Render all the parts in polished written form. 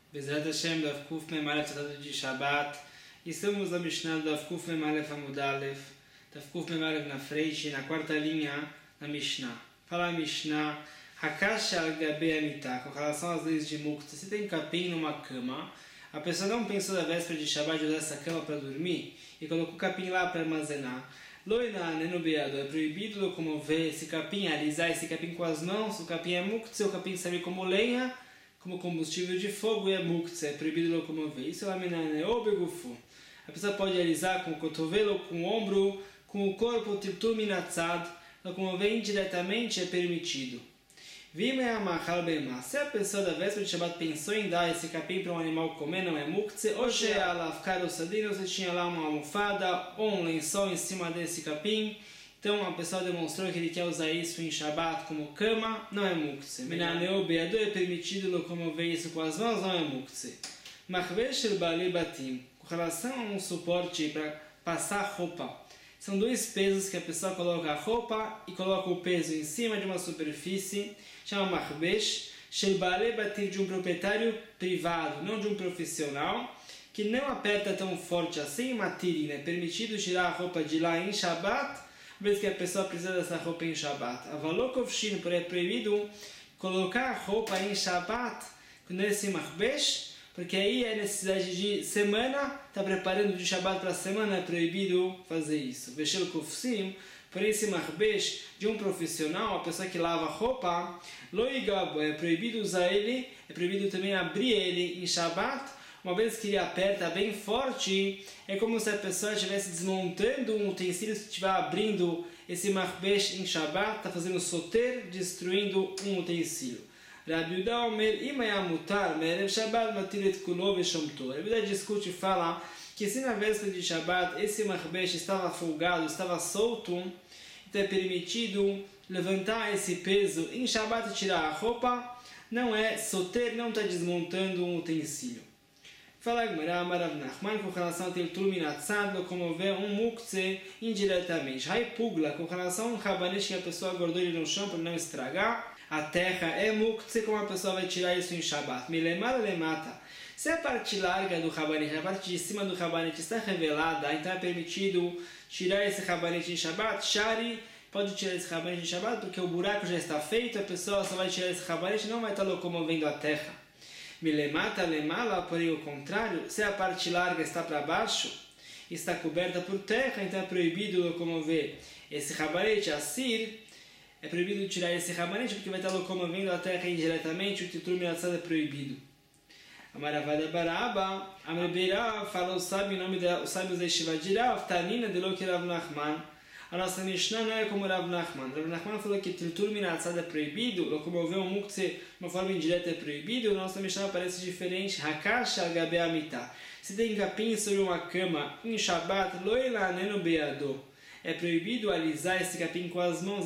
Bezerra Hashem, Daf Kuf Mem Alef, tratado de Shabbat. Estamos na Mishnah do Daf Kuf Mem Alef Amud Alef, Daf Kuf Mem Alef na frente, na quarta linha da Mishnah. Fala a Mishnah, Hakash al-Gabe Amitah, com relação às leis de Muktzah. Se tem capim numa cama, a pessoa não pensou da véspera de Shabbat de usar essa cama para dormir e colocou o capim lá para armazenar. Loina Nenobeado, é proibido locomover esse capim, alisar esse capim com as mãos. O capim é Muktzah, o capim serve como lenha, como combustível de fogo, e é Muktzah, é proibido locomover. Isso é a menina Obegufu. A pessoa pode alisar com o cotovelo, com o ombro, com o corpo, Tiltum Minatzad. Locomover indiretamente é permitido. Se a pessoa da véspera de Shabbat pensou em dar esse capim para um animal comer, não é Muktzah. Hoje você tinha lá uma almofada ou um lençol em cima desse capim. Então a pessoa demonstrou que ele quer usar isso em Shabbat como cama, não é Muktzah. É permitido locomover isso com as mãos, não é Muktzah. Com relação a um suporte para passar roupa, são dois pesos que a pessoa coloca a roupa e coloca o peso em cima de uma superfície, chama Machbesh, de um proprietário privado, não de um profissional, que não aperta tão forte assim, Matirin, é permitido tirar a roupa de lá em Shabbat, vez que a pessoa precisa dessa roupa em Shabbat. Avalokovshin, porém é proibido colocar a roupa em Shabbat nesse Machbesh, porque aí é necessidade de semana, está preparando de Shabbat para a semana, é proibido fazer isso. Veshel Kofsim, porém esse Machbesh de um profissional, a pessoa que lava roupa, Loigabo, é proibido usar ele, é proibido também abrir ele em Shabbat. Uma vez que ele aperta bem forte, é como se a pessoa estivesse desmontando um utensílio, se estiver abrindo esse Machbesh em Shabbat, está fazendo soter, destruindo um utensílio. Rabi Yehuda Omer, Imayamutar, Merev Shabbat Matiret Kulo Veshomto. Rabi Yehuda discute e fala que se na véspera de Shabbat esse Machbesh estava folgado, estava solto, então é permitido levantar esse peso em Shabbat e tirar a roupa, não é soter, não está desmontando um utensílio. Fala Gemara, Rav Nachman, com relação a Tiltum Minatzad, locomover um Muktzah indiretamente. Haipugla, com relação a um rabanete que a pessoa guardou ele no chão para não estragar. A terra é Muktzah, como a pessoa vai tirar isso em Shabbat. Milemar lemata. Se a parte larga do rabanete, a parte de cima do rabanete está revelada, então é permitido tirar esse rabanete em Shabbat. Shari, pode tirar esse rabanete em Shabbat, porque o buraco já está feito, a pessoa só vai tirar esse rabanete e não vai estar locomovendo a terra. Milemata lemala, porém o contrário, se a parte larga está para baixo, está coberta por terra, então é proibido locomover esse rabanete, Assir, é proibido tirar esse rabanete porque vai estar locomovendo a terra indiretamente, o Tiltum Minatzad é proibido. Amaravada Baraba, Amrebeira, fala o sábio em nome dos sábios da Yeshiva de Rav, Tanina de Loki Rav Nachman. A nossa Mishnah não é como Rav Nachman. Rav Nachman falou que Tiltum Minatzad é proibido, locomover um Muktzah de uma forma indireta é proibido. A nossa Mishnah parece diferente. Hakash al-Gabe Amitah. Se tem capim sobre uma cama em Shabbat, Loila Nenobeado. É proibido alisar esse capim com as mãos,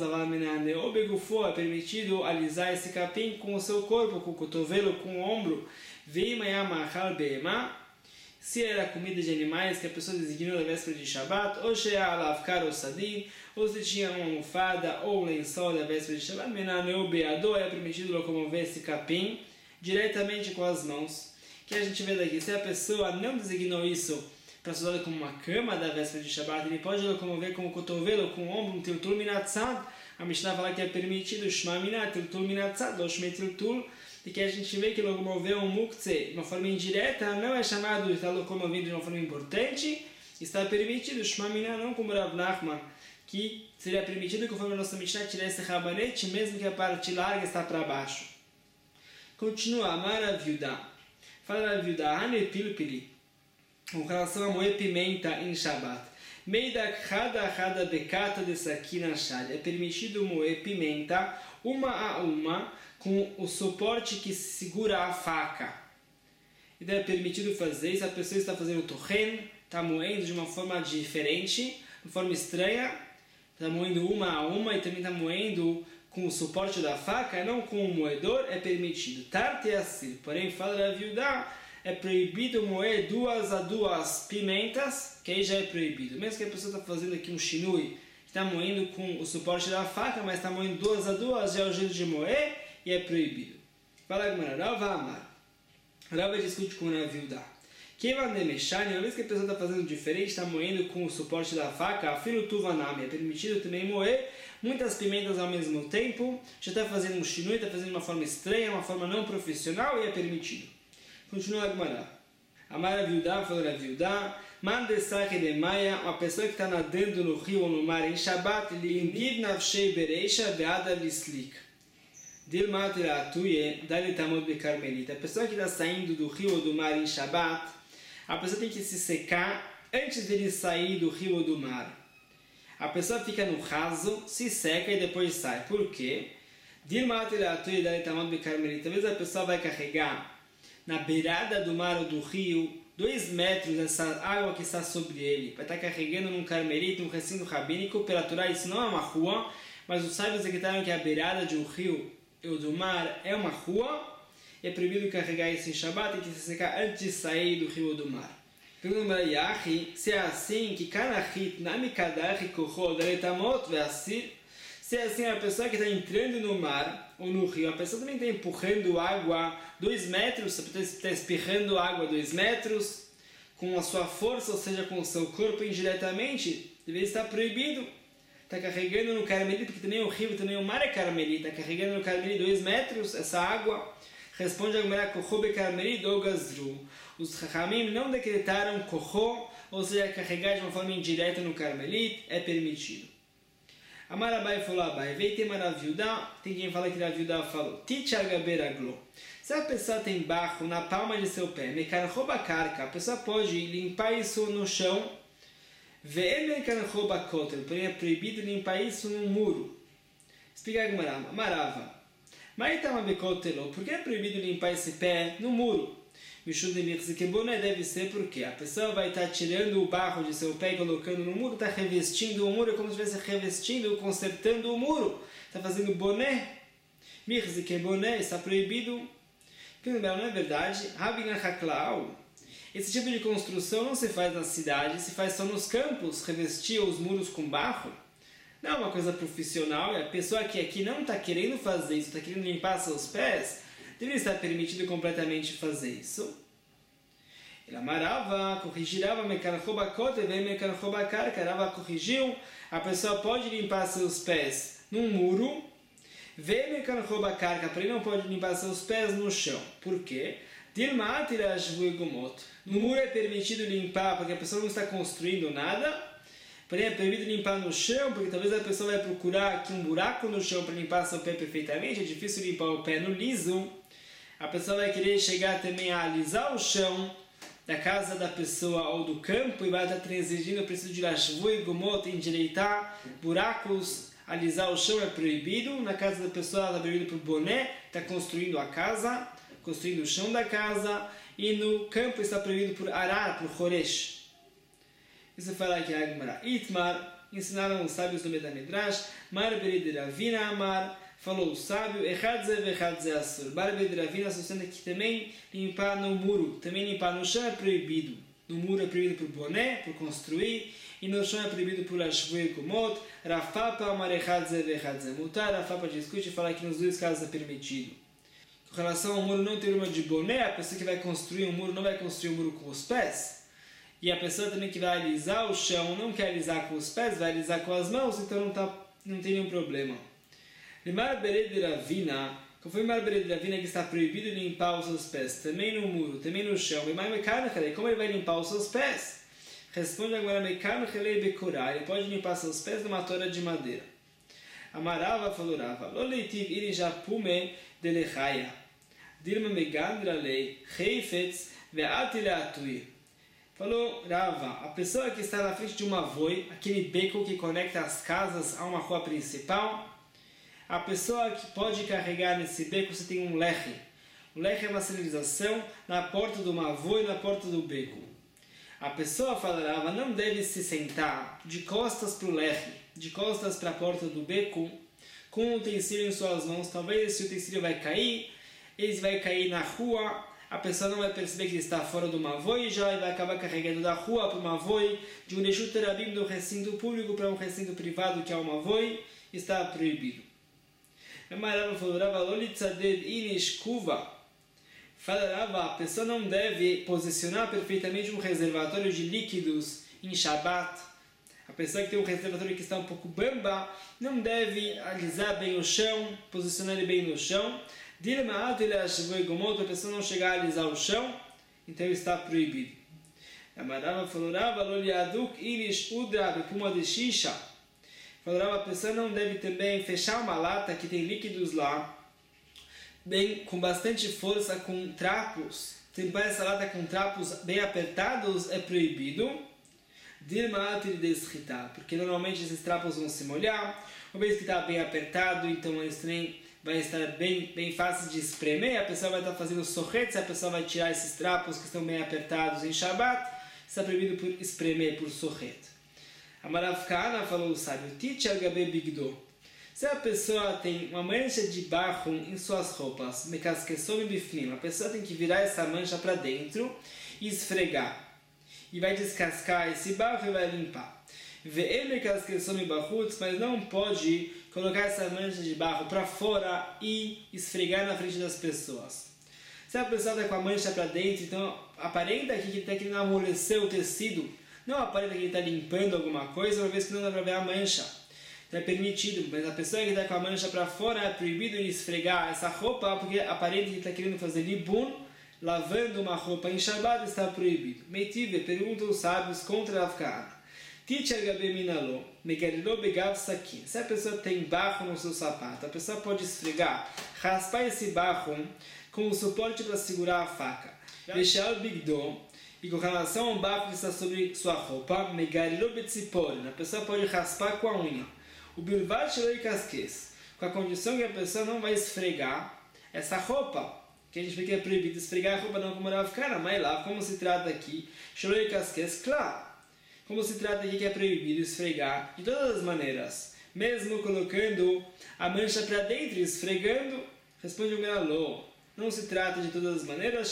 é permitido alisar esse capim com o seu corpo, com o cotovelo, com o ombro. Se era comida de animais que a pessoa designou na véspera de Shabbat, ou ou se tinha uma almofada ou um lençol da véspera de Shabbat, é permitido locomover esse capim diretamente com as mãos. Que a gente vê daqui, se a pessoa não designou isso para ser usado como uma cama da véspera de Shabbat, ele pode locomover com o cotovelo, com o ombro, um Tiltum Minatzad. A Mishnah fala que é permitido Shma Minat, Tiltum Minatzad, ou Shmei Tiltum, e que a gente vê que locomover um Muktzah de uma forma indireta não é chamado de estar locomovendo de uma forma importante, está permitido Shma Minat, não como Rav Nachman, que seria permitido, conforme a nossa Mishnah, tirar esse rabanete, mesmo que a parte larga está para baixo. Continua, Amar Rav Yehuda. Fala Rav Yehuda, Hane Pilpili, com relação a moer pimenta em Shabbat. Meidak hada bekata de sakina shad. É permitido moer pimenta uma a uma com o suporte que segura a faca. Então é permitido fazer isso. A pessoa está fazendo torren, está moendo de uma forma diferente, de uma forma estranha. Está moendo uma a uma e também está moendo com o suporte da faca, não com o moedor, é permitido. Tarte assim. Porém, fala Rav Yehuda, é proibido moer 2 a 2 pimentas, que aí já é proibido. Mesmo que a pessoa está fazendo aqui um shinui, está moendo com o suporte da faca, mas está moendo 2 a 2, já é o jeito de moer e é proibido. Fala Gemara, Rav Amar. Rava discute com o Rav Yehuda. Uma vez que a pessoa está fazendo diferente, está moendo com o suporte da faca, afilo tuvanami, é permitido também moer muitas pimentas ao mesmo tempo, já está fazendo um shinui, está fazendo de uma forma estranha, uma forma não profissional e é permitido. Continua a Gemara. Amar Rav Yehuda, falou Rav Yehuda, mandesach de maia, uma pessoa que está nadando no rio ou no mar em Shabbat, lindiv nafshei bereisha veada lislik. Dilmat atuye, dalitamot bekarmelita. A pessoa que está saindo do rio ou do mar em Shabbat, a pessoa tem que se secar antes de ele sair do rio ou do mar. A pessoa fica no raso, se seca e depois sai. Por quê? Talvez a pessoa vai carregar na beirada do mar ou do rio 2 metros dessa água que está sobre ele. Vai estar carregando num carmelita, um recinto rabínico. Pela Torá, isso não é uma rua, mas os sábios acreditaram que a beirada de um rio ou do mar é uma rua. É proibido carregar isso em Shabbat, tem que se secar antes de sair do rio ou do mar. Pergunta Yahi, se é assim, que Kanachit namikadachi kochol deretamot ve'asir, se é assim a pessoa que está entrando no mar ou no rio, a pessoa também está empurrando água 2 metros, está espirrando água 2 metros, com a sua força, ou seja, com o seu corpo indiretamente, deveria estar proibido. Está carregando no carmelita, porque também o rio, também o mar é carmelita, está carregando no carmelita 2 metros, essa água. Responde a Gemara, Kocho bekarmelit ou gazru. Os Chachamim não decretaram Kocho, ou seja, carregar de uma forma indireta no carmelit, é permitido. Amar Abai falou Abai, veio ter Rav Yehuda, tem quem fala que Rav Yehuda falou, Tichar gaberaglo. Se a pessoa tem barro na palma de seu pé, mekarcho bakarka, a pessoa pode limpar isso no chão, ve'em mekarcho bakotel, porém é proibido limpar isso no muro. Explica a Gemara, Amarava. Por que é proibido limpar esse pé no muro? Deve ser porque a pessoa vai estar tirando o barro de seu pé e colocando no muro, está revestindo o muro, é como se estivesse revestindo, consertando o muro. Está fazendo boné. Boné está proibido. Não é verdade. Esse tipo de construção não se faz na cidade, se faz só nos campos, revestir os muros com barro. Não é uma coisa profissional, e a pessoa que aqui não está querendo fazer isso, está querendo limpar seus pés, deveria estar permitido completamente fazer isso. Ele amarava, corrigirava, Rava corrigiu, a pessoa pode limpar seus pés num muro, porém não pode limpar seus pés no chão. Por quê? No muro é permitido limpar, porque a pessoa não está construindo nada. Porém, é proibido limpar no chão, porque talvez a pessoa vai procurar aqui um buraco no chão para limpar seu pé perfeitamente. É difícil limpar o pé no liso. A pessoa vai querer chegar também a alisar o chão da casa da pessoa ou do campo e vai estar transigindo o preciso de lashvui, gomot, endireitar buracos. Alisar o chão é proibido. Na casa da pessoa está proibido por boné, está construindo a casa, construindo o chão da casa. E no campo está proibido por arar, por choresh. Isso fala aqui a Gemara. Itmar, ensinaram os sábios do Medamidrash, Mar Berid Ravina Amar, falou o sábio, Echadze vechadze asur. Mar Berid Ravina sustenta que também limpar no muro, também limpar no chão é proibido. No muro é proibido por boné, por construir, e no chão é proibido por ashvui kumot. Rafapa Amar Echadze vechadze mutar. Rafapa discute e fala que nos 2 casos é permitido. Com relação ao muro não ter uma de boné, a pessoa que vai construir um muro não vai construir um muro com os pés. E a pessoa também que vai alisar o chão não quer alisar com os pés, vai alisar com as mãos, então não tem nenhum problema. Mar Bered Ravina, conforme Mar Bered Ravina que está proibido de limpar os seus pés, também no muro, também no chão, como ele vai limpar os seus pés? Responde agora, ele pode limpar seus pés numa tora de madeira. Amarava falou Rava, Loleitiv irijapume delechaia, Dilma megandra lei, Heifetz ve'atile atui. Falou Rava, a pessoa que está na frente de uma voi, aquele beco que conecta as casas a uma rua principal, a pessoa que pode carregar nesse beco, você tem um leche. O leche é uma sinalização na porta de uma voi, na porta do beco. A pessoa, fala Rava, não deve se sentar de costas para o leche, de costas para a porta do beco, com o utensílio em suas mãos. Talvez esse utensílio vai cair, ele vai cair na rua. A pessoa não vai perceber que ele está fora de uma voi e já vai acabar carregando da rua para uma voi, de um reshut rabim do recinto público para um recinto privado que é uma voi, está proibido. Amarava falou Rava, Fala, a pessoa não deve posicionar perfeitamente um reservatório de líquidos em Shabbat. A pessoa que tem um reservatório que está um pouco bamba, não deve alisar bem o chão, posicionar ele bem no chão. A pessoa não chegar a alisar o chão, então está proibido. Amarava falou, a pessoa não deve também fechar uma lata que tem líquidos lá, bem, com bastante força, com trapos. Tampar essa lata com trapos bem apertados é proibido. Porque normalmente esses trapos vão se molhar. Uma vez que está bem apertado, então eles também vai estar bem fácil de espremer. A pessoa vai estar fazendo sorrete, a pessoa vai tirar esses trapos que estão bem apertados em Shabbat. Está proibido por espremer, por sorrete. Amarav Kahana falou o sábio, se a pessoa tem uma mancha de barro em suas roupas, a pessoa tem que virar essa mancha para dentro e esfregar. E vai descascar esse barro e vai limpar. Mas não pode colocar essa mancha de barro para fora e esfregar na frente das pessoas. Se a pessoa está com a mancha para dentro, então aparenta que ele está querendo amolecer o tecido. Não aparenta que ele está limpando alguma coisa, uma vez que não dá para ver a mancha. Então é permitido, mas a pessoa que está com a mancha para fora é proibido de esfregar essa roupa, porque aparenta que ele está querendo fazer libun, lavando uma roupa em Shabbat, está proibido. Meitive, pergunta os sábios contra Rav Kahana. Se a pessoa tem barro no seu sapato, a pessoa pode esfregar, raspar esse barro com o suporte para segurar a faca. E com relação ao barro que está sobre sua roupa, a pessoa pode raspar com a unha. O bilvar com a condição que a pessoa não vai esfregar essa roupa. Que a gente vê que é proibido esfregar a roupa, não como Rav Kahana, mas lá, como se trata aqui, claro. Como se trata aqui que é proibido esfregar de todas as maneiras, mesmo colocando a mancha para dentro e esfregando, responde o Meralô. Não se trata de todas as maneiras,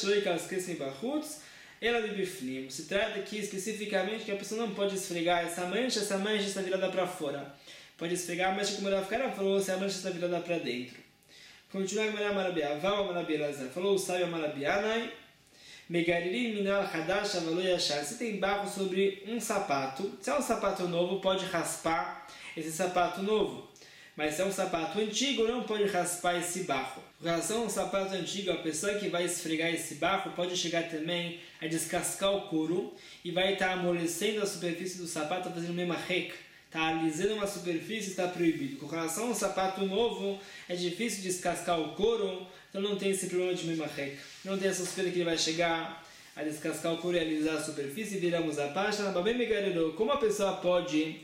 ela de bifnim. Se trata aqui especificamente que a pessoa não pode esfregar essa mancha está virada para fora. Pode esfregar a mancha como Rav Kahana falou, se a mancha está virada para dentro. Continuar com a Marabia, falou o sábio Marabianai, Megaririm minal hadash avalo yashar. Se tem barro sobre um sapato, se é um sapato novo, pode raspar esse sapato novo. Mas se é um sapato antigo, não pode raspar esse barro. Com relação ao sapato antigo, a pessoa que vai esfregar esse barro pode chegar também a descascar o couro e vai estar amolecendo a superfície do sapato, fazendo memahek. Está alisando uma superfície, está proibido. Com relação ao sapato novo, é difícil descascar o couro, então não tem esse problema de memahek. Não tem essa suspeita que ele vai chegar a descascar o couro e alisar a superfície. Viramos a página. Como a pessoa pode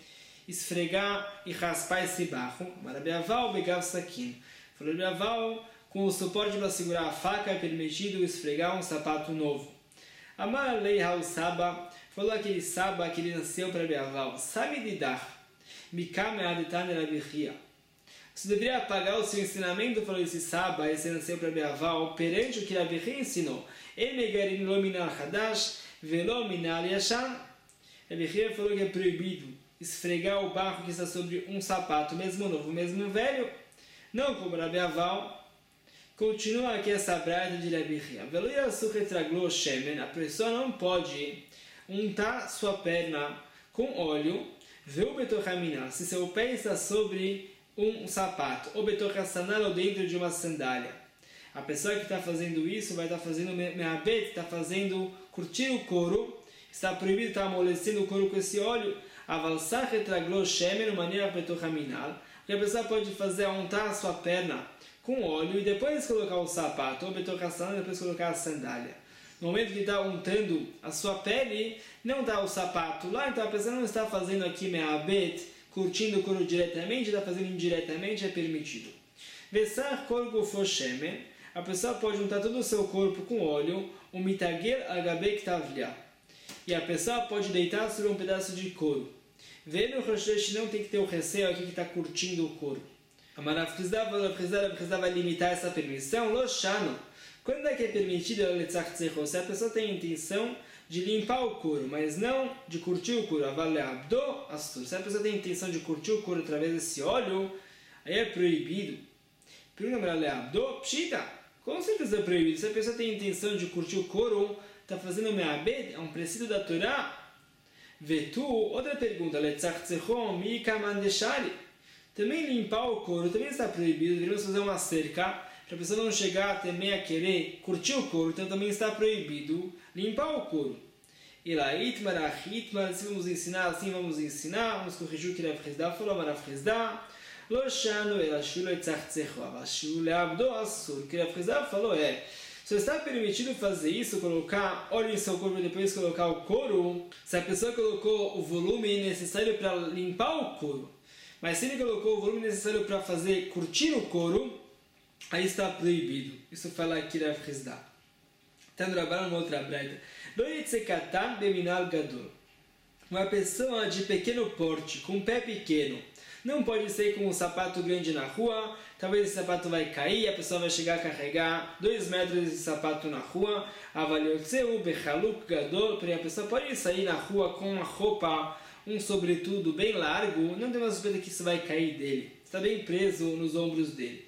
esfregar e raspar esse barro? Marabiaval, begav saquin. Falou Biaval, com o suporte para segurar a faca é permitido esfregar um sapato novo. Amar lei Raul Saba, falou aquele Saba que ele nasceu para Biaval. Sabe lidar. Mikame adetane rabihia. Você deveria apagar o seu ensinamento, falou esse Saba, esse nasceu para Biaval, perante o que Rabihia ensinou. Emegarin lo minal hadash, velo minal yashan. Rabihia falou que é proibido esfregar o barro que está sobre um sapato, mesmo novo, mesmo velho. Não como Rabiaval. Continua aqui essa brada de Rabihia. Velo yasuch etraglo shemen. A pessoa não pode untar sua perna com óleo. Veu betorhamina. Se seu pé está sobre um sapato, ou betorhasanal, ou dentro de uma sandália. A pessoa que está fazendo isso vai estar fazendo meabet, está fazendo curtir o couro, está proibido estar amolecendo o couro com esse óleo. Avalsach etraglo shemen, maneira betorhaminal. Que a pessoa pode fazer untar a sua perna com óleo e depois colocar o sapato, ou betorhasanal, e depois colocar a sandália. No momento que está untando a sua pele, não está o sapato lá, então a pessoa não está fazendo aqui meabet, curtindo o couro diretamente, está fazendo indiretamente, é permitido. Vesar korgo foshemen, a pessoa pode untar todo o seu corpo com óleo, o mitagel agabek tavlia, e a pessoa pode deitar sobre um pedaço de couro. Vendo o Roshesh não tem que ter o receio aqui que está curtindo o couro. A Marav Chizda vai limitar essa permissão, lo shano. Quando é que é permitido se a pessoa tem a intenção de limpar o couro, mas não de curtir o couro, se a pessoa tem a intenção de curtir o couro através desse óleo, aí é proibido. Com certeza é proibido. Se a pessoa tem a intenção de curtir o couro, está fazendo me'abed, é um princípio da Torá. Vetu, outra pergunta, também limpar o couro também está proibido. Deveríamos fazer uma cerca para a pessoa não chegar também a querer curtir o couro, então também está proibido limpar o couro. E lá, se vamos ensinar assim, vamos corrigir o que Rav Hizda falou, mas Rav Hizda lo shanu ela shulo etzachzecho, אבל shulo leabdo assur. O que Rav Hizda falou se está permitido fazer isso, colocar óleo em seu corpo e depois colocar o couro, se a pessoa colocou o volume necessário para limpar o couro, mas se ele colocou o volume necessário para curtir o couro, aí está proibido. Isso fala aqui Rav Hizda. Está trabalhando uma outra breita. Uma pessoa de pequeno porte, com pé pequeno, não pode sair com um sapato grande na rua. Talvez esse sapato vai cair, a pessoa vai chegar a carregar 2 metros de sapato na rua. Porque a pessoa pode sair na rua com uma roupa, um sobretudo bem largo, não tem uma suspeita que isso vai cair dele. Está bem preso nos ombros dele.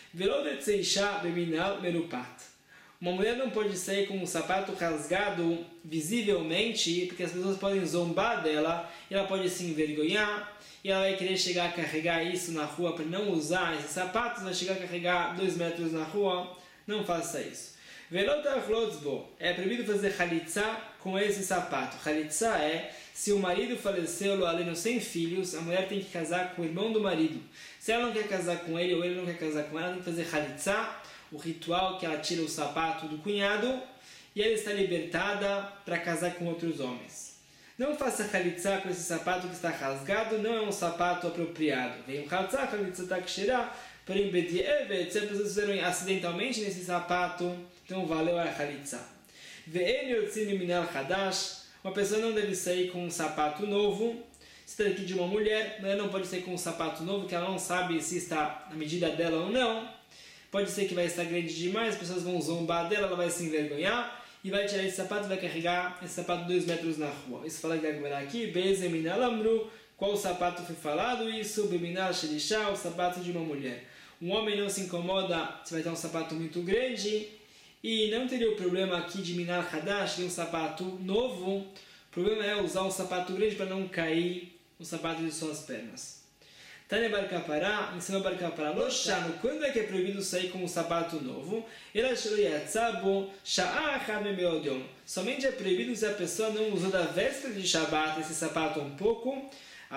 Uma mulher não pode sair com um sapato rasgado visivelmente, porque as pessoas podem zombar dela, e ela pode se envergonhar, e ela vai querer chegar a carregar isso na rua para não usar esses sapatos, vai chegar a carregar 2 metros na rua. Não faça isso. É proibido fazer chalitza com esse sapato. Chalitza se o marido faleceu, além sem filhos, a mulher tem que casar com o irmão do marido. Se ela não quer casar com ele ou ele não quer casar com ela, tem que fazer chalitza, o ritual que ela tira o sapato do cunhado e ela está libertada para casar com outros homens. Não faça chalitza com esse sapato que está rasgado, não é um sapato apropriado. Vem um chalitza está que cheirar, porém, se as pessoas fizeram acidentalmente nesse sapato, então valeu a chalitza. Uma pessoa não deve sair com um sapato novo. Se está aqui de uma mulher, ela não pode sair com um sapato novo, que ela não sabe se está na medida dela ou não. Pode ser que vai estar grande demais, as pessoas vão zombar dela, ela vai se envergonhar e vai tirar esse sapato e vai carregar esse sapato 2 metros na rua. Isso fala que vai aqui, Bezeminal Amru, qual sapato foi falado isso? Beminal Shelishá, o sapato de uma mulher. Um homem não se incomoda se vai ter um sapato muito grande e não teria o problema aqui de Minar Hadash, de um sapato novo. O problema é usar um sapato grande para não cair o sapato de suas pernas. Tânia Barcapará, ensina Barcapará, Loshano, quando é que é proibido sair com um sapato novo? Somente é proibido se a pessoa não usou da véspera de Shabbat esse sapato um pouco.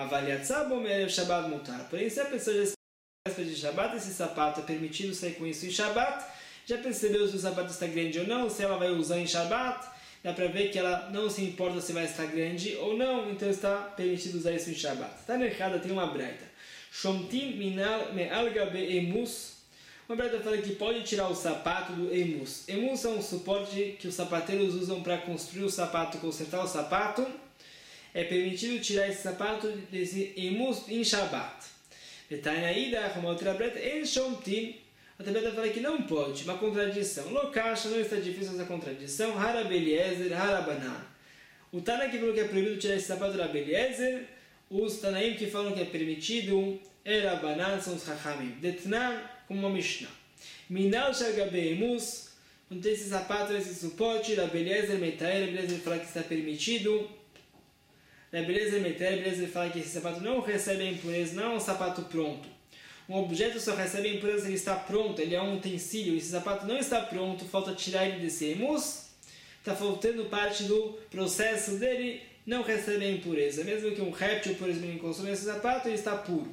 Porém, se a pessoa já está na véspera de Shabbat, esse sapato é permitido sair com isso em Shabbat. Já percebeu se o sapato está grande ou não, se ela vai usar em Shabbat. Dá para ver que ela não se importa se vai estar grande ou não, então está permitido usar isso em Shabbat. Está errada, tem uma breita. Shomtim minal me'al gabe emus. Uma breita fala que pode tirar o sapato do emus. Emus é um suporte que os sapateiros usam para construir o sapato, consertar o sapato. É permitido tirar esse sapato desse emus em Shabbat. Betanaída, uma outra breita, en shomtim. Outra breita fala que não pode, uma contradição. Lokasha, não está difícil essa contradição. Harabeliezer, harabanan. O Tana que falou que é proibido tirar esse sapato da Beliezer. Os Tanaim que falam que é permitido, Erabanan são os Chachamim. Detnan, como uma Mishnah. Minal Shagabe Emus, não tem esse sapato, esse suporte, da Beliezer Metaer, a Beliezer fala que está permitido. Da Beliezer Metaer, a Beliezer fala que esse sapato não recebe a impureza, não é um sapato pronto. Um objeto só recebe a impureza se ele está pronto, ele é um utensílio. Esse sapato não está pronto, falta tirar ele desse emus, está faltando parte do processo dele, não recebe a impureza. Mesmo que um réptil, por exemplo, encostou nesse sapato, ele está puro.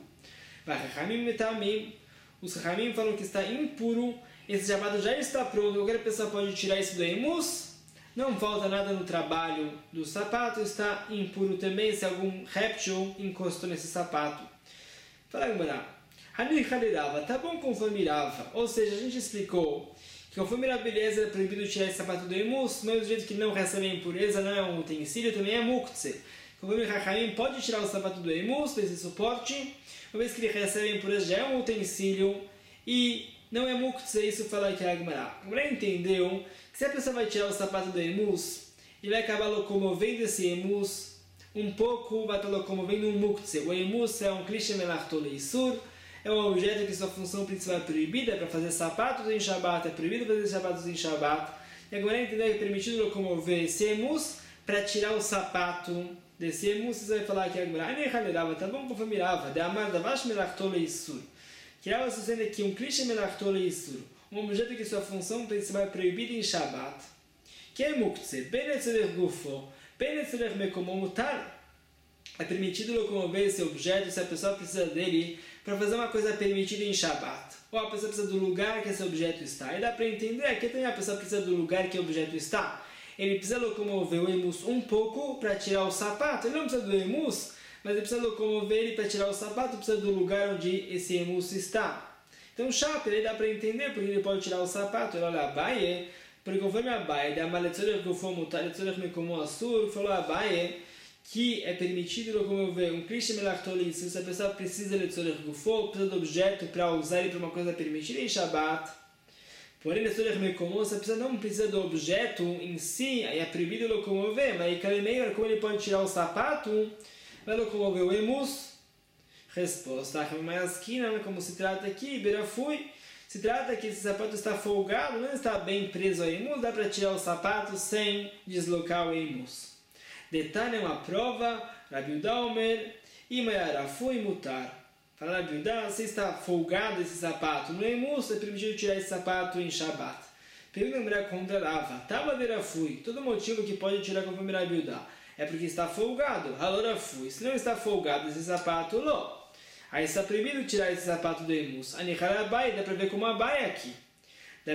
Os Chachamim falam que está impuro, esse sapato já está pronto, qualquer pessoa pode tirar isso do emus, não falta nada no trabalho do sapato, está impuro também se algum réptil encostou nesse sapato. Fala, Gamara. Tá bom conforme Rava, ou seja, a gente explicou que conforme a beleza é proibido tirar esse sapato do emus, mas do jeito que não recebe a impureza, não é um utensílio, também é muktzeh. Conforme Chachamim pode tirar o sapato do emus, desse suporte, uma vez que ele recebe a impureza já é um utensílio e não é muktzeh, isso fala aqui a Gemara. A Gemara entendeu que se a pessoa vai tirar o sapato do emus, ele vai acabar locomovendo esse emus um pouco, vai estar locomovendo um muktzeh. O emus é um klish melachto leisur, é um objeto que sua função principal é proibida, é para fazer sapatos em Shabbat, é proibido fazer sapatos em Shabbat. E agora entender que é permitido locomover esse emus para tirar o sapato desse emus. Você vai falar aqui agora, tá bom conforme Rava, de amar davash melachto leissur. Que Rava sustenta aqui um clichê melachto leissur, um objeto que sua função principal é proibida em Shabbat, que é muktzeh, ben etzerech gufo, ben etzerech mekomo mutar. É permitido locomover esse objeto se a pessoa precisa dele para fazer uma coisa permitida em Shabbat. Ou a pessoa precisa do lugar que esse objeto está. E dá para entender que também a pessoa precisa do lugar que o objeto está. Ele precisa locomover o emus um pouco para tirar o sapato. Ele não precisa do emus, mas ele precisa locomover ele para tirar o sapato, precisa do lugar onde esse emus está. Então, Shap, ele dá para entender porque ele pode tirar o sapato. Ele olha Abaye, porque conforme Abaye, da Maletzorech Gufo Mutar, Letzorech Mekomo Asur, falou Abaye que é permitido locomover um clichê melachtolis se a pessoa precisa de Letzorech Gufo, precisa do objeto para usar ele para uma coisa permitida em Shabbat. Porém, Letzorech Mekomo, se a pessoa não precisa do objeto em si, aí é proibido locomover, mas como ele pode tirar o sapato, vai locomover o emus. Resposta, como se trata aqui, Berafui, se trata que esse sapato está folgado, não está bem preso ao emus, dá para tirar o sapato sem deslocar o emus. Detalhe é uma prova, Rabi Yehuda Omer, Imayarafui mutar. Fala Rabi Yehuda, se está folgado esse sapato no emus, é permitido tirar esse sapato em Shabbat. Pergunta contra Rava, Tava Verafui, todo motivo que pode tirar conforme Rabi Yehuda é porque está folgado, Halorafui, se não está folgado esse sapato, Ló. Aí está proibido tirar esse sapato do emus. Anichar Abai, dá para ver como Abai aqui. Que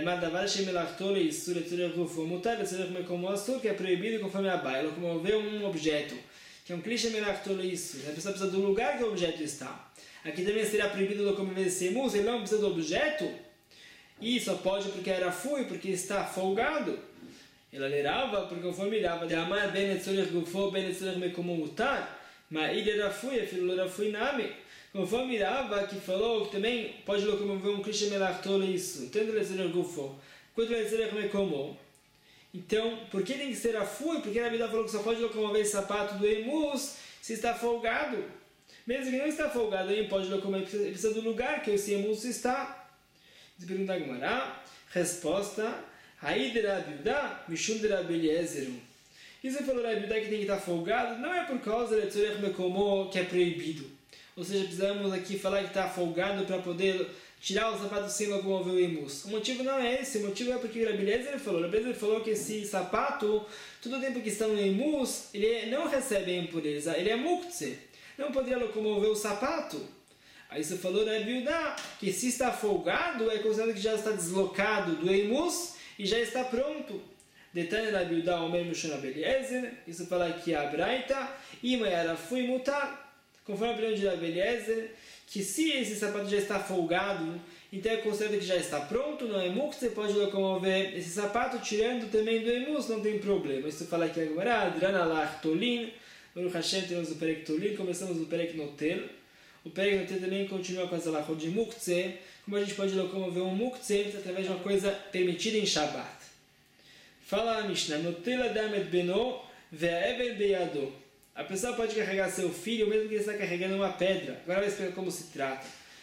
é proibido conforme Abai, locomover um objeto, que é um clichê melachtoleissur. A pessoa precisa do lugar que o objeto está. Aqui também seria proibido locomover esse emus, ele não precisa do objeto, e só pode porque era fui, porque está folgado. Ela lerava, porque conforme Rava, de amar ben etzorech gufo, ben etzorech mekomo mutar, mas ele era fui, filho era fui name. Conforme Rava, que falou que também pode locomover um clichê melachtoleissur, tanto Letzorech Gufo quanto Letzorech Mekomo. Então, por que tem que ser a fui? Porque a Rabi Yehuda falou que só pode locomover esse sapato do emus se está folgado. Mesmo que não está folgado, ele pode locomover, ele precisa do lugar que esse emus está. Pergunta a Gemara. Resposta: Aí de Rabi Yehuda, Mishum de Rabi Eliezer. E você falou Rabi Yehuda que tem que estar folgado, não é por causa de Letzorech Mekomo que é proibido. Ou seja, precisamos aqui falar que está folgado para poder tirar o sapato sem locomover o emus. O motivo não é esse, o motivo é porque o Rabi Eliezer falou que esse sapato, todo o tempo que está no emus, ele não recebe a impureza, ele é muktzeh, não poderia locomover o sapato. Aí você falou Rabi Yehuda que se está folgado, é considerado que já está deslocado do emus e já está pronto. Detalhe Rabi Yehuda, Omer Mishum Rabi Eliezer, isso fala aqui a Braita, Imayarafui mutar. Conforme a opinião de Rabi Eliezer, que se esse sapato já está folgado, então é considerado que já está pronto, não é muktzeh, você pode locomover esse sapato tirando também do emus, não tem problema. Isso fala aqui agora, Adran alach tolin, Baruch Hashem, temos o Perek Tolin, começamos no Perek Notel. O Perek Notel também continua com as alachot de muktzeh, como a gente pode locomover um muktzeh através de uma coisa permitida em Shabbat. Fala a Mishnah, Notel adam et beno, ve'evel beyado. A pessoa pode carregar seu filho, mesmo que ele está carregando uma pedra. Agora vai explicar como se trata.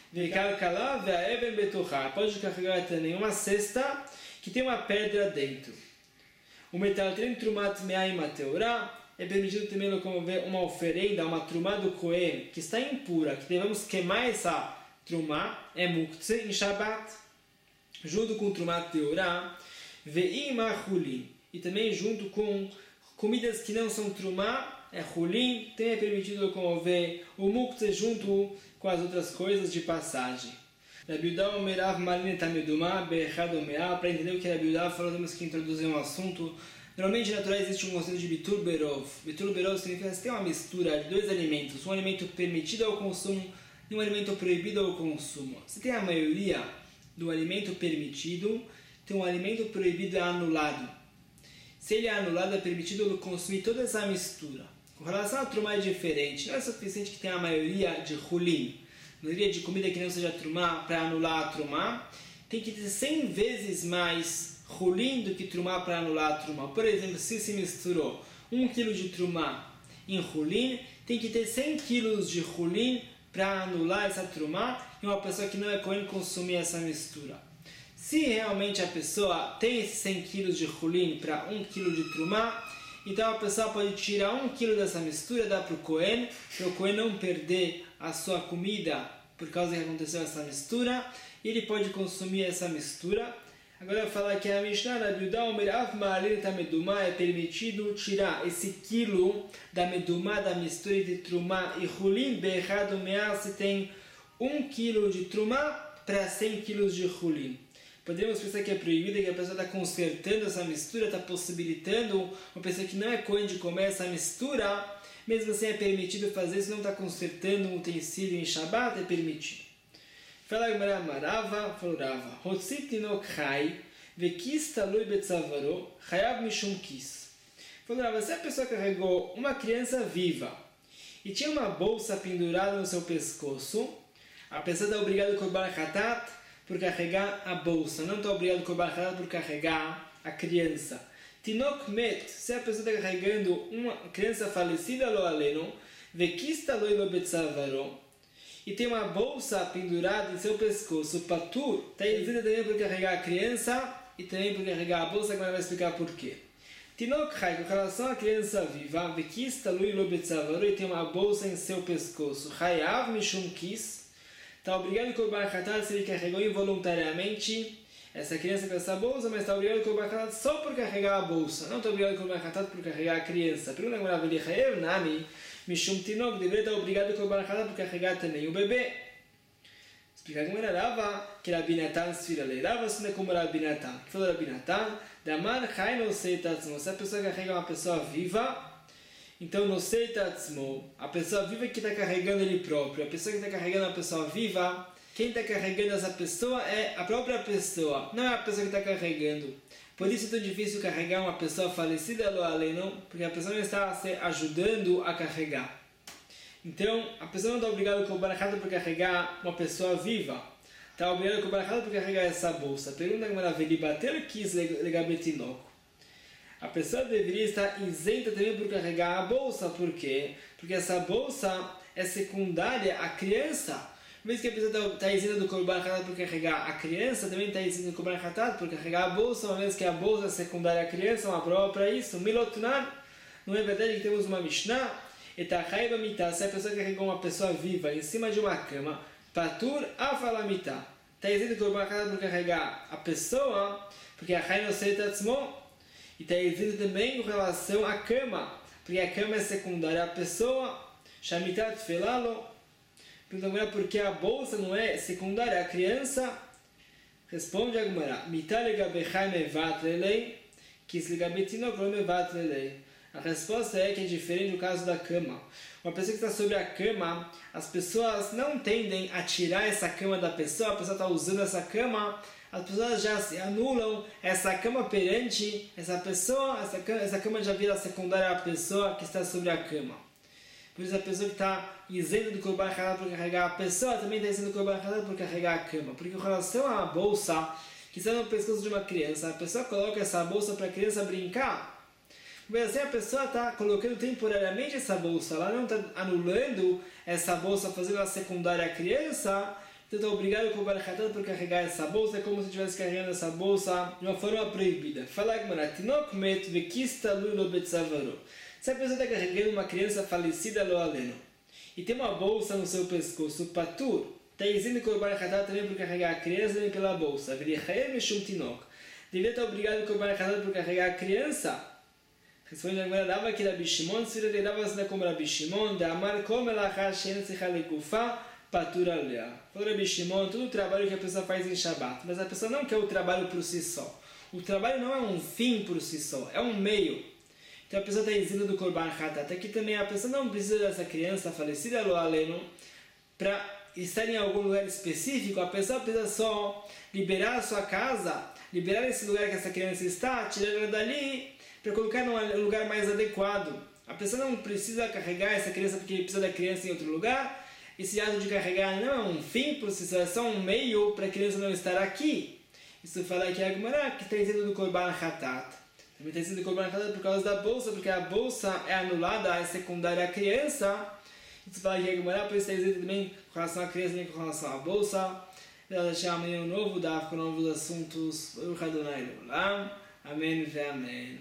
Pode carregar também uma cesta que tem uma pedra dentro. O metal trumat me'ai mateorá. É permitido também locomover uma oferenda, uma trumá do Cohen, que está impura, que devemos queimar essa trumá, é muktzeh, em Shabbat, junto com trumat teorá, ve'ima chulin, e também junto com comidas que não são trumá, é chulin, também é permitido locomover o muktzeh junto com as outras coisas de passagem. Rabi Yehuda Omerav Malin Tamedumá Be'echad Omeá. Para entender o que Rabi Yehuda falou, temos que introduzir um assunto. Normalmente, na Torá existe um conceito de Bitur Berov. Bitur Berov significa que tem uma mistura de dois alimentos, um alimento permitido ao consumo e um alimento proibido ao consumo. Se tem a maioria do alimento permitido, tem um alimento proibido é anulado. Se ele é anulado, é permitido consumir toda essa mistura. Com relação à trumá é diferente. Não é suficiente que tenha a maioria de chulin, maioria de comida que não seja trumá, para anular a trumá. Tem que ter 100 vezes mais chulin do que trumá para anular a trumá. Por exemplo, se se misturou 1 kg de trumá em chulin, tem que ter 100 kg de chulin para anular essa trumá e uma pessoa que não é Cohen consumir essa mistura. Se realmente a pessoa tem esses 100 kg de chulin para 1 kg de trumá, então a pessoa pode tirar 1 kg dessa mistura, dar para o Cohen não perder a sua comida por causa que aconteceu essa mistura, e ele pode consumir essa mistura. Agora eu vou falar que a Mishnah da Biudá é permitido tirar esse quilo da medumá, da mistura de trumá e chulin, berrado meal, se tem 1 kg de trumá para 100 kg de chulin. Podemos pensar que é proibido, que a pessoa está consertando essa mistura, está possibilitando uma pessoa que não é Cohen de comer essa mistura, mesmo assim é permitido fazer isso, não está consertando um utensílio em Shabbat, é permitido. Fala Gemara Marava, falou Rava, Hotzit tinok chai, vekis talui betzavaro, chayav mishum kis. Falou Rava, se a pessoa carregou uma criança viva e tinha uma bolsa pendurada no seu pescoço, a pessoa está obrigada a korban hatat por carregar a bolsa, não está obrigado a korban hatat por carregar a criança. Tinok met, se a pessoa está carregando uma criança falecida lo aleno, vekis talui lo betzavaro, e tem uma bolsa pendurada em seu pescoço, patur, está isenta também por carregar a criança e também por carregar a bolsa, que ela vai explicar por quê. Tinok chai, com relação à criança viva, vekis talui lo betzavaro, e tem uma bolsa em seu pescoço, chayav mishum kis, está obrigado a korban hatat se ele carregou involuntariamente essa criança com essa bolsa, mas está obrigado a korban hatat só por carregar a bolsa, não está obrigado a korban hatat por carregar a criança. Pergunta agora, ele chayav nami, Mishum Tinok deveria estar obrigado a korban hatat por carregar também o bebê. Explicar como era Rava, que Rabi Natan se vira Rava, isso não é como Rabi Natan. Que falou Rabi Natan, Damar Chai no Seitatzmo. Se a pessoa carrega uma pessoa viva, então no Seitatzmo, a pessoa viva que está carregando ele próprio. A pessoa que está carregando a pessoa viva, quem está carregando essa pessoa é a própria pessoa, não é a pessoa que está carregando. Por isso é tão difícil carregar uma pessoa falecida lo aleno, porque a pessoa não está se ajudando a carregar. Então, a pessoa não está obrigada a korban hatat por carregar uma pessoa viva. Está obrigada a korban hatat por carregar essa bolsa. Pergunta como ela veio bater quis legabetinok. A pessoa deveria estar isenta também por carregar a bolsa. Por quê? Porque essa bolsa é secundária à criança. Mesmo que a pessoa está isenta do korban hatat por carregar a criança, também está isenta do korban hatat por carregar a bolsa, uma vez que a bolsa é secundária à criança, uma prova para isso. Milotnar, não é verdade que temos uma Mishnah? Etachaiba mitá, se a pessoa carregou uma pessoa viva em cima de uma cama, patur afalamita, está isenta do korban hatat por carregar a pessoa, porque a chai no seitatzmo, e está isenta também com relação à cama, porque a cama é secundária à pessoa, shamitat felalo. Pergunta porque a bolsa não é secundária à criança? Responde a Gemara, a resposta é que é diferente do caso da cama. Uma pessoa que está sobre a cama, as pessoas não tendem a tirar essa cama da pessoa, a pessoa está usando essa cama, as pessoas já se anulam essa cama perante essa pessoa, essa cama já vira secundária à pessoa que está sobre a cama. Por isso a pessoa que está isenta do korban hatat por carregar a pessoa também está isenta do korban hatat por carregar a cama. Porque com relação à bolsa que está no pescoço de uma criança, a pessoa coloca essa bolsa para a criança brincar. Mas assim a pessoa está colocando temporariamente essa bolsa, ela não está anulando essa bolsa, fazendo ela secundária à criança, então está obrigado a korban hatat por carregar essa bolsa, é como se estivesse carregando essa bolsa de uma forma proibida. Fala Gemara, Tinok met vekis talui lo betzavaro. Se a pessoa está carregando uma criança falecida lo aleno e tem uma bolsa no seu pescoço, patur, está isento korban hatat também por carregar a criança também pela bolsa. V'lichayev mishum tinok. Deveria estar obrigado a korban hatat por carregar a criança. Responde agora, Rava que Rabi Shimon, se ele dava assim como Rabi Shimon, da amar como ela achar se halekufa patur alea. Falou Rabi Shimon, todo o trabalho que a pessoa faz em Shabbat, mas a pessoa não quer o trabalho por si só. O trabalho não é um fim por si só, é um meio. Então a pessoa está isenta do korban hatat. Aqui também a pessoa não precisa dessa criança falecida lo aleno para estar em algum lugar específico. A pessoa precisa só liberar a sua casa, liberar esse lugar que essa criança está, tirar ela dali para colocar num lugar mais adequado. A pessoa não precisa carregar essa criança porque precisa da criança em outro lugar. Esse ato de carregar não é um fim por si só, é só um meio para a criança não estar aqui. Isso fala aqui a Gemara que está isenta do korban hatat. Também está sendo korban hatat por causa da bolsa, porque a bolsa é anulada, é secundária à criança. Você fala que é Gemara, por isso está escrito também com relação à criança, nem com relação à bolsa. Ela deixar amanhã um novo, com novos assuntos. Amém e amém.